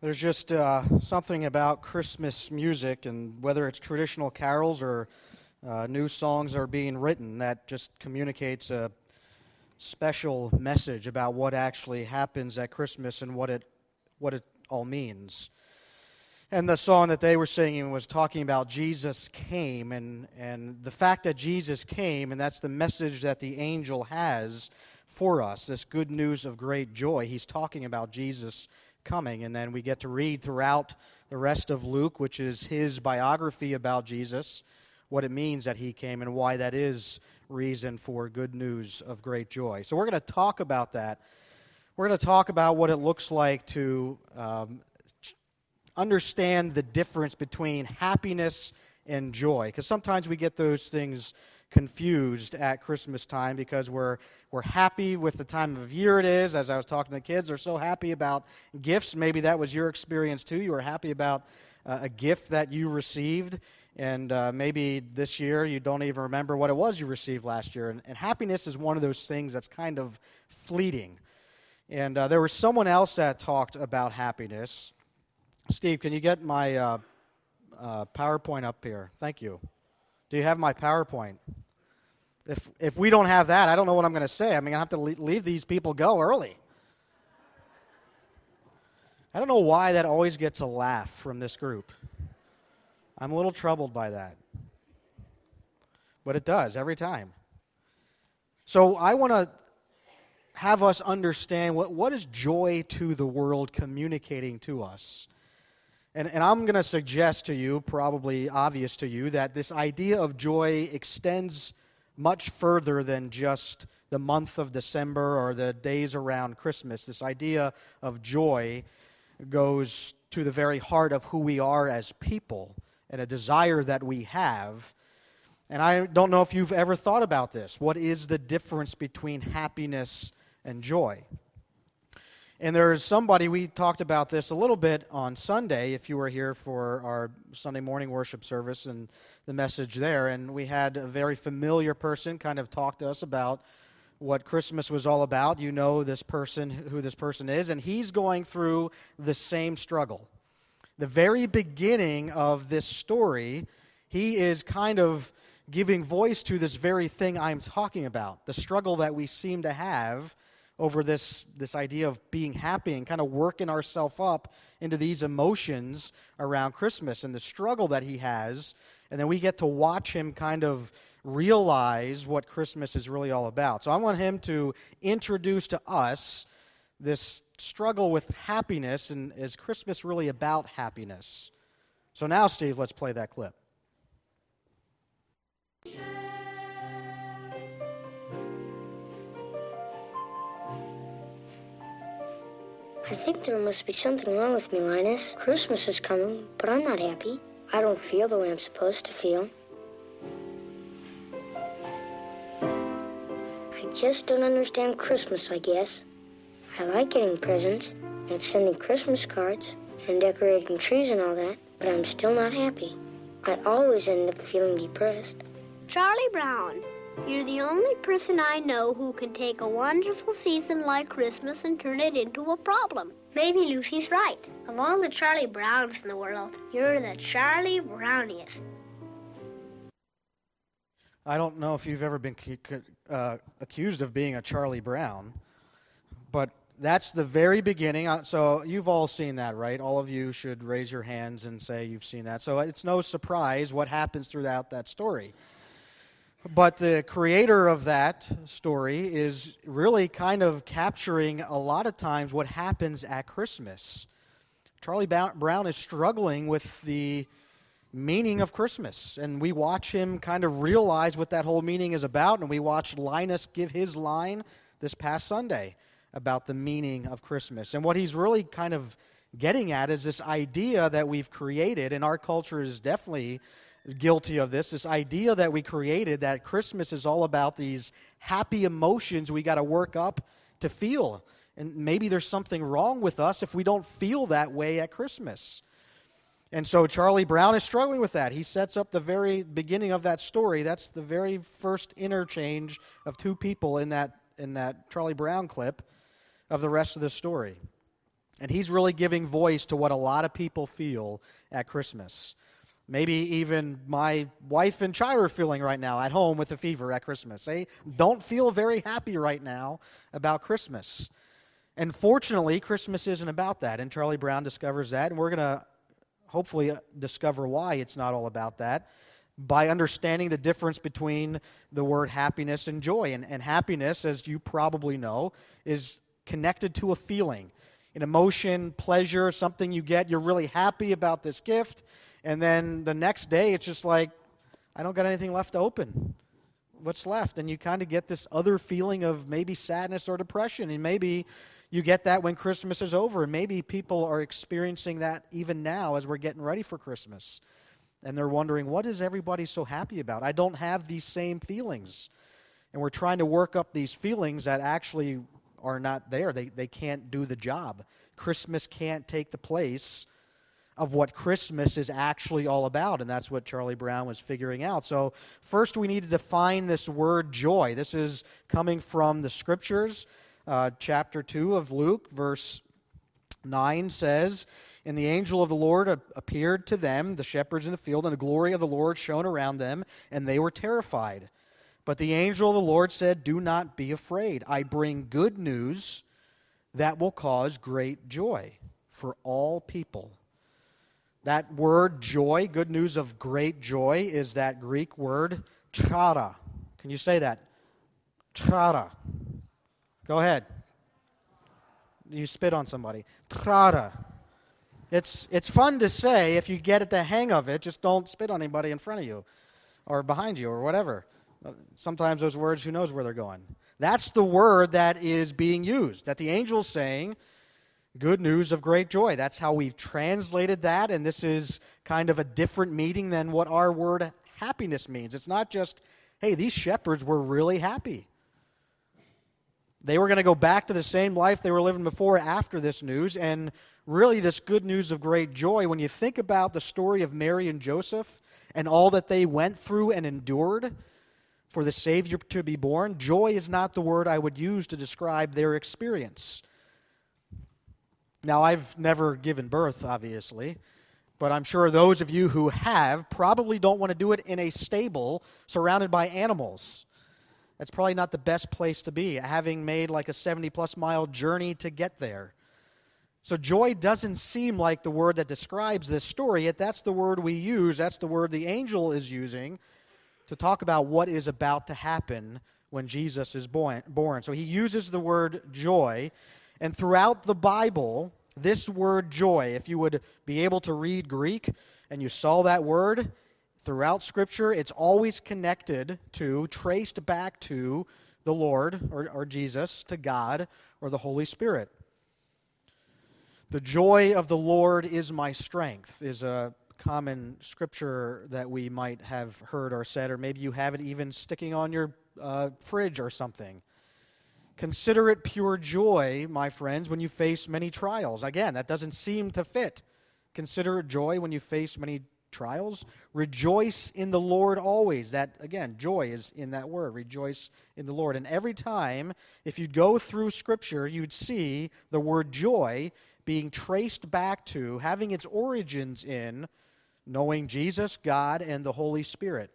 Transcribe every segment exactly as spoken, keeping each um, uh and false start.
There's just uh, something about Christmas music, and whether it's traditional carols or uh, new songs are being written, that just communicates a special message about what actually happens at Christmas and what it what it all means. And the song that they were singing was talking about Jesus came, and, and the fact that Jesus came, and that's the message that the angel has for us, this good news of great joy. He's talking about Jesus coming, and then we get to read throughout the rest of Luke, which is his biography about Jesus, what it means that he came and why that is reason for good news of great joy. So we're going to talk about that. We're going to talk about what it looks like to um, understand the difference between happiness and joy, because sometimes we get those things confused at Christmas time because we're we're happy with the time of year it is. As I was talking to the kids, they're so happy about gifts. Maybe that was your experience too. You were happy about uh, a gift that you received, and uh, maybe this year you don't even remember what it was you received last year. And, and happiness is one of those things that's kind of fleeting. And uh, there was someone else that talked about happiness. Steve, can you get my uh, uh, PowerPoint up here? Thank you. Do you have my PowerPoint? If if we don't have that, I don't know what I'm going to say. I'm going to have to leave these people go early. I don't know why that always gets a laugh from this group. I'm a little troubled by that. But it does every time. So I want to have us understand what, what is joy to the world communicating to us. And, and I'm going to suggest to you, probably obvious to you, that this idea of joy extends much further than just the month of December or the days around Christmas. This idea of joy goes to the very heart of who we are as people and a desire that we have. And I don't know if you've ever thought about this. What is the difference between happiness and joy? And there's somebody, we talked about this a little bit on Sunday, if you were here for our Sunday morning worship service and the message there, and we had a very familiar person kind of talk to us about what Christmas was all about. You know this person, who this person is, and he's going through the same struggle. The very beginning of this story, he is kind of giving voice to this very thing I'm talking about, the struggle that we seem to have over this, this idea of being happy and kind of working ourselves up into these emotions around Christmas and the struggle that he has. And then we get to watch him kind of realize what Christmas is really all about. So I want him to introduce to us this struggle with happiness, and is Christmas really about happiness? So now, Steve, let's play that clip. I think there must be something wrong with me, Linus. Christmas is coming, but I'm not happy. I don't feel the way I'm supposed to feel. I just don't understand Christmas, I guess. I like getting presents and sending Christmas cards and decorating trees and all that, but I'm still not happy. I always end up feeling depressed. Charlie Brown, you're the only person I know who can take a wonderful season like Christmas and turn it into a problem. Maybe Lucy's right. Of all the Charlie Browns in the world, you're the Charlie Browniest. I don't know if you've ever been uh, accused of being a Charlie Brown, but that's the very beginning. So you've all seen that, right? All of you should raise your hands and say you've seen that. So it's no surprise what happens throughout that story. But the creator of that story is really kind of capturing a lot of times what happens at Christmas. Charlie Brown is struggling with the meaning of Christmas, and we watch him kind of realize what that whole meaning is about, and we watched Linus give his line this past Sunday about the meaning of Christmas. And what he's really kind of getting at is this idea that we've created, and our culture is definitely guilty of this, this idea that we created that Christmas is all about these happy emotions we got to work up to feel. And maybe there's something wrong with us if we don't feel that way at Christmas. And so Charlie Brown is struggling with that. He sets up the very beginning of that story. That's the very first interchange of two people in that in that Charlie Brown clip of the rest of the story. And he's really giving voice to what a lot of people feel at Christmas. Maybe even my wife and child are feeling right now at home with a fever at Christmas. They don't feel very happy right now about Christmas. And fortunately, Christmas isn't about that. And Charlie Brown discovers that. And we're going to hopefully discover why it's not all about that by understanding the difference between the word happiness and joy. And, and happiness, as you probably know, is connected to a feeling, an emotion, pleasure, something you get. You're really happy about this gift. And then the next day, it's just like, I don't got anything left to open. What's left? And you kind of get this other feeling of maybe sadness or depression. And maybe you get that when Christmas is over. And maybe people are experiencing that even now as we're getting ready for Christmas. And they're wondering, what is everybody so happy about? I don't have these same feelings. And we're trying to work up these feelings that actually are not there. They, they can't do the job. Christmas can't take the place of what Christmas is actually all about, and that's what Charlie Brown was figuring out. So first we need to define this word joy. This is coming from the Scriptures. Uh, chapter two of Luke, verse nine says, "And the angel of the Lord appeared to them, the shepherds in the field, and the glory of the Lord shone around them, and they were terrified. But the angel of the Lord said, 'Do not be afraid. I bring good news that will cause great joy for all people.'" That word joy, good news of great joy, is that Greek word chara. Can you say that? Chara. Go ahead. You spit on somebody. Chara. It's, it's fun to say if you get the hang of it. Just don't spit on anybody in front of you or behind you or whatever. Sometimes those words, who knows where they're going. That's the word that is being used, that the angel's saying, good news of great joy. That's how we've translated that, and this is kind of a different meaning than what our word happiness means. It's not just, hey, these shepherds were really happy. They were going to go back to the same life they were living before after this news, and really this good news of great joy, when you think about the story of Mary and Joseph and all that they went through and endured for the Savior to be born, joy is not the word I would use to describe their experience. Now, I've never given birth, obviously, but I'm sure those of you who have probably don't want to do it in a stable surrounded by animals. That's probably not the best place to be, having made like a seventy-plus mile journey to get there. So joy doesn't seem like the word that describes this story, yet that's the word we use, that's the word the angel is using to talk about what is about to happen when Jesus is born. So he uses the word joy. And throughout the Bible, this word joy, if you would be able to read Greek and you saw that word throughout Scripture, it's always connected to, traced back to the Lord or, or Jesus, to God or the Holy Spirit. The joy of the Lord is my strength is a common scripture that we might have heard or said, or maybe you have it even sticking on your uh, fridge or something. Consider it pure joy, my friends, when you face many trials. Again, that doesn't seem to fit. Consider it joy when you face many trials. Rejoice in the Lord always. That, again, joy is in that word. Rejoice in the Lord. And every time, if you'd go through Scripture, you'd see the word joy being traced back to, having its origins in, knowing Jesus, God, and the Holy Spirit.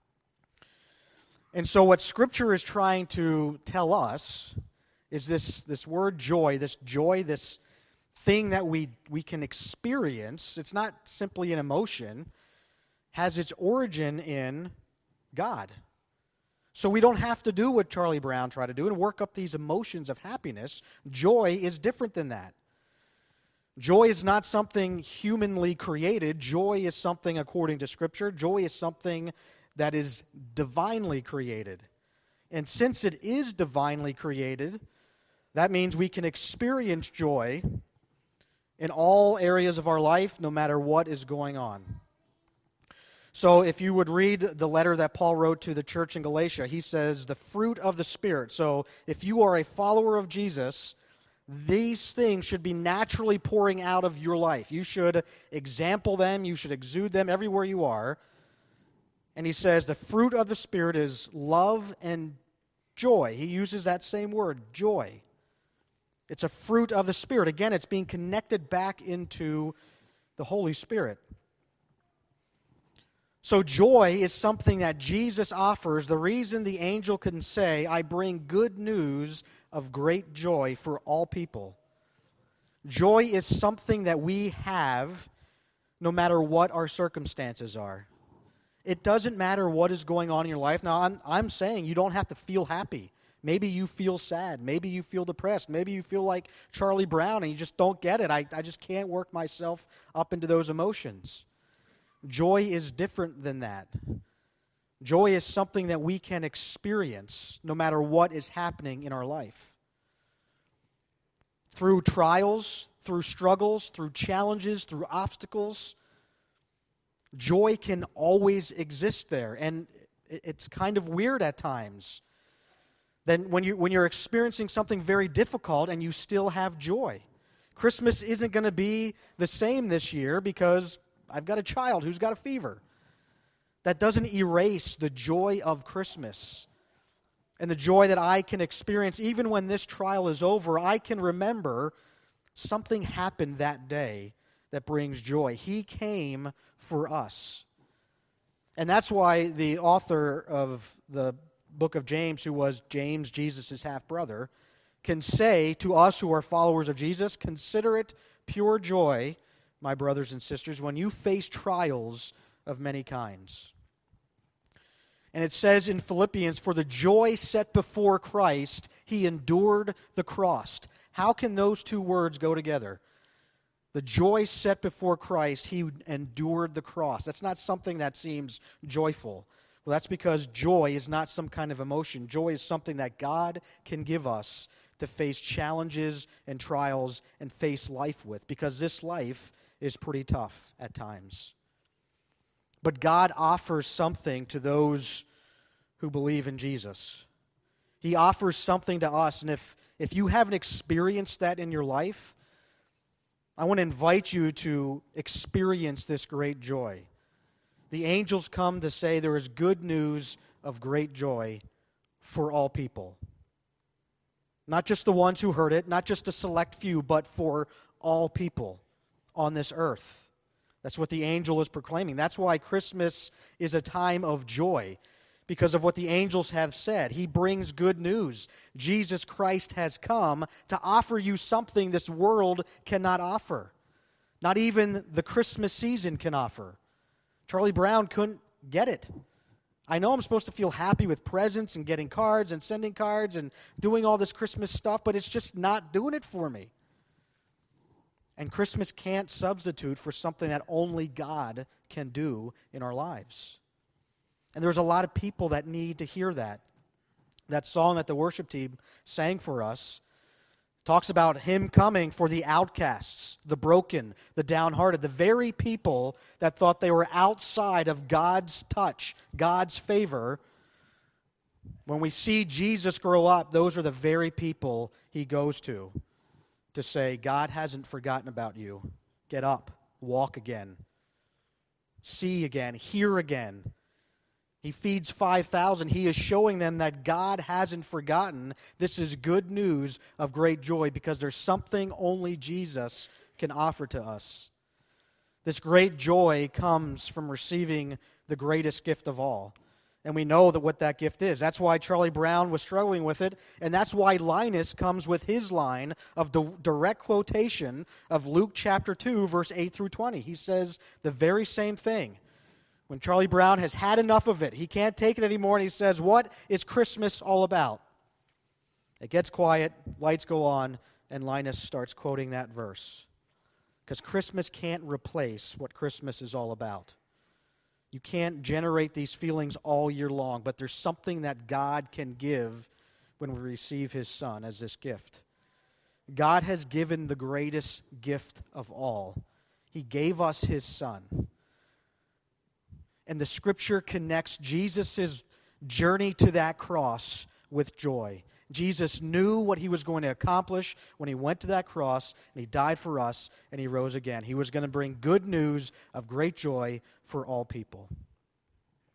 And so what Scripture is trying to tell us is this, this word joy, this joy, this thing that we, we can experience. It's not simply an emotion, has its origin in God. So we don't have to do what Charlie Brown tried to do and work up these emotions of happiness. Joy is different than that. Joy is not something humanly created. Joy is something, according to Scripture, joy is something that is divinely created. And since it is divinely created, that means we can experience joy in all areas of our life, no matter what is going on. So if you would read the letter that Paul wrote to the church in Galatia, he says, the fruit of the Spirit. So if you are a follower of Jesus, these things should be naturally pouring out of your life. You should example them, you should exude them everywhere you are. And he says the fruit of the Spirit is love and joy. He uses that same word, joy. It's a fruit of the Spirit. Again, it's being connected back into the Holy Spirit. So joy is something that Jesus offers. The reason the angel can say, I bring good news of great joy for all people. Joy is something that we have no matter what our circumstances are. It doesn't matter what is going on in your life. Now, I'm, I'm saying you don't have to feel happy. Maybe you feel sad. Maybe you feel depressed. Maybe you feel like Charlie Brown and you just don't get it. I, I just can't work myself up into those emotions. Joy is different than that. Joy is something that we can experience no matter what is happening in our life. Through trials, through struggles, through challenges, through obstacles, joy can always exist there. And it's kind of weird at times. Then when you when you're experiencing something very difficult and you still have joy. Christmas isn't going to be the same this year because I've got a child who's got a fever. That doesn't erase the joy of Christmas and the joy that I can experience even when this trial is over. I can remember something happened that day that brings joy. He came for us. And that's why the author of the book of James, who was James, Jesus' half-brother, can say to us who are followers of Jesus, consider it pure joy, my brothers and sisters, when you face trials of many kinds. And it says in Philippians, for the joy set before Christ, he endured the cross. How can those two words go together? The joy set before Christ, he endured the cross. That's not something that seems joyful. Well, that's because joy is not some kind of emotion. Joy is something that God can give us to face challenges and trials and face life with, because this life is pretty tough at times. But God offers something to those who believe in Jesus. He offers something to us, and if, if you haven't experienced that in your life, I want to invite you to experience this great joy. The angels come to say there is good news of great joy for all people. Not just the ones who heard it, not just a select few, but for all people on this earth. That's what the angel is proclaiming. That's why Christmas is a time of joy, because of what the angels have said. He brings good news. Jesus Christ has come to offer you something this world cannot offer. Not even the Christmas season can offer. Charlie Brown couldn't get it. I know I'm supposed to feel happy with presents and getting cards and sending cards and doing all this Christmas stuff, but it's just not doing it for me. And Christmas can't substitute for something that only God can do in our lives. And there's a lot of people that need to hear that. That song that the worship team sang for us talks about him coming for the outcasts, the broken, the downhearted, the very people that thought they were outside of God's touch, God's favor. When we see Jesus grow up, those are the very people he goes to to say, God hasn't forgotten about you. Get up, walk again, see again, hear again. He feeds five thousand. He is showing them that God hasn't forgotten. This is good news of great joy because there's something only Jesus can offer to us. This great joy comes from receiving the greatest gift of all. And we know that what that gift is. That's why Charlie Brown was struggling with it, and that's why Linus comes with his line of the direct quotation of Luke chapter two, verse eight through twenty. He says the very same thing. When Charlie Brown has had enough of it, he can't take it anymore, and he says, what is Christmas all about? It gets quiet, lights go on, and Linus starts quoting that verse. Because Christmas can't replace what Christmas is all about. You can't generate these feelings all year long, but there's something that God can give when we receive his Son as this gift. God has given the greatest gift of all. He gave us his Son. And the Scripture connects Jesus' journey to that cross with joy. Jesus knew what he was going to accomplish when he went to that cross, and he died for us, and he rose again. He was going to bring good news of great joy for all people.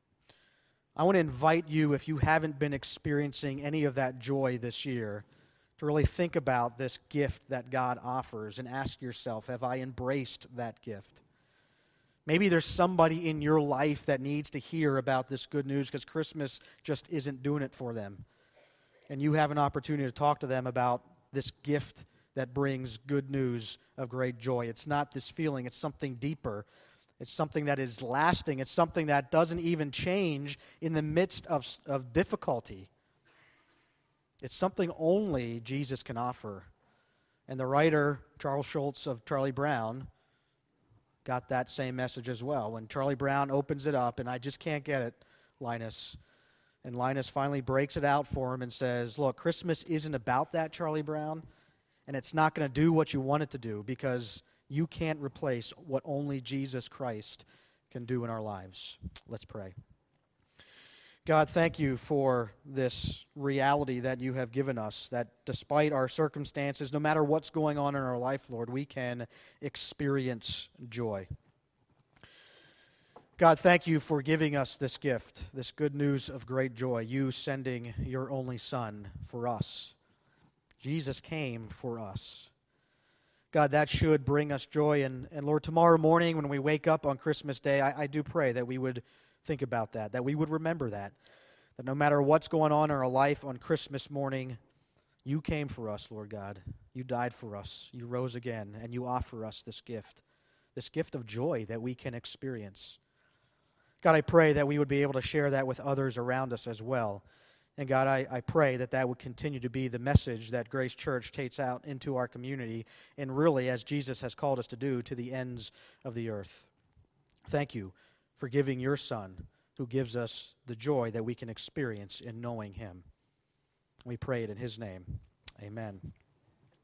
I want to invite you, if you haven't been experiencing any of that joy this year, to really think about this gift that God offers and ask yourself, have I embraced that gift? Maybe there's somebody in your life that needs to hear about this good news because Christmas just isn't doing it for them. And you have an opportunity to talk to them about this gift that brings good news of great joy. It's not this feeling, it's something deeper. It's something that is lasting. It's something that doesn't even change in the midst of, of difficulty. It's something only Jesus can offer. And the writer, Charles Schulz of Charlie Brown, got that same message as well. When Charlie Brown opens it up, and I just can't get it, Linus. And Linus finally breaks it out for him and says, look, Christmas isn't about that, Charlie Brown, and it's not going to do what you want it to do because you can't replace what only Jesus Christ can do in our lives. Let's pray. God, thank you for this reality that you have given us, that despite our circumstances, no matter what's going on in our life, Lord, we can experience joy. God, thank you for giving us this gift, this good news of great joy, you sending your only Son for us. Jesus came for us. God, that should bring us joy. And, and Lord, tomorrow morning when we wake up on Christmas Day, I, I do pray that we would think about that, that we would remember that, that no matter what's going on in our life on Christmas morning, you came for us, Lord God. You died for us. You rose again, and you offer us this gift, this gift of joy that we can experience. God, I pray that we would be able to share that with others around us as well. And God, I, I pray that that would continue to be the message that Grace Church takes out into our community and really, as Jesus has called us to do, to the ends of the earth. Thank you for giving your Son, who gives us the joy that we can experience in knowing him. We pray it in his name. Amen.